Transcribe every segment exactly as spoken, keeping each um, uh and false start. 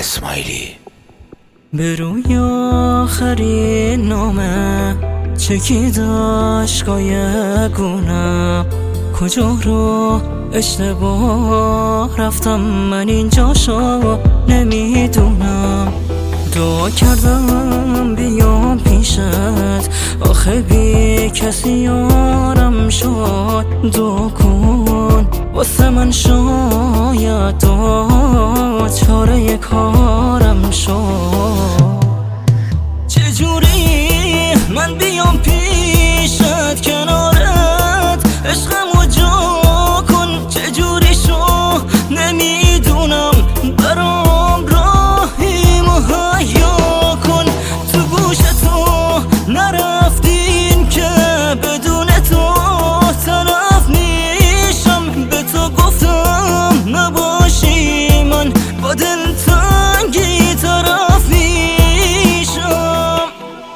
اسماعیلی. به روی آخرین نامه چکید عشقای گونم، کجا رو اشتباه رفتم من اینجاشو نمیدونم. دعا کردم بیام پیشت، آخه بی کسی یارم شد. دعا کن واسه من، شاید دعا چاره کارم شد. چجوری من بیام پیشت کنارت عشقمو جا کن، چجوری شو نمیدونم، برام راهی مهیا کن. تو گوش تو نرفتین که بدون تو طرف نیشم، به تو گفتم نباشی من با دلتنگی طرف نیشم.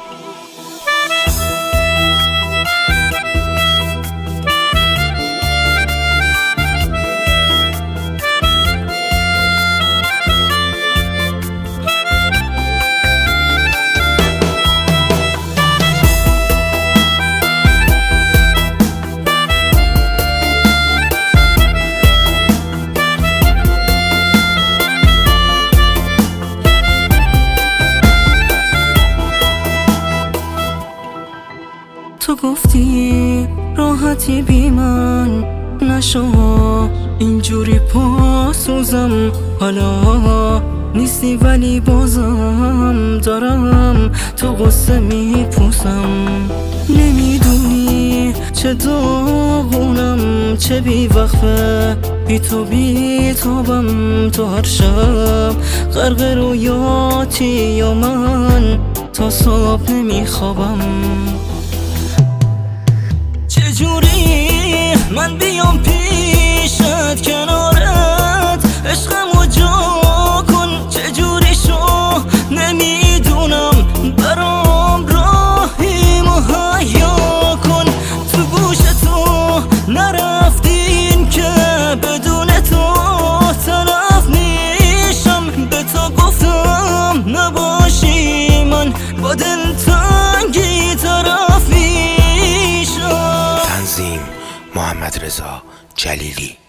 تو گفتی راحتی بی من نشو، اینجوری پاسوزم حالا نیستی ولی بازم دارم تو قصه میپوسم. نمیدونی چه داغونم، چه بی وقفه بی تو بی تابم. تو هر شب غرق رویاتی یا من تا صبح نمیخوابم. چجوری من بیام پیشت کنارت عشقمو جا کن، چجوری شو نمیدونم، برام راهی مهیا کن. تو گوش تو نرفتین که بدون تو طرف نیشم، به تو گفتم نباشی من با دلتنگی طرف نیشم. تنظیم محمد رضا جلیلی.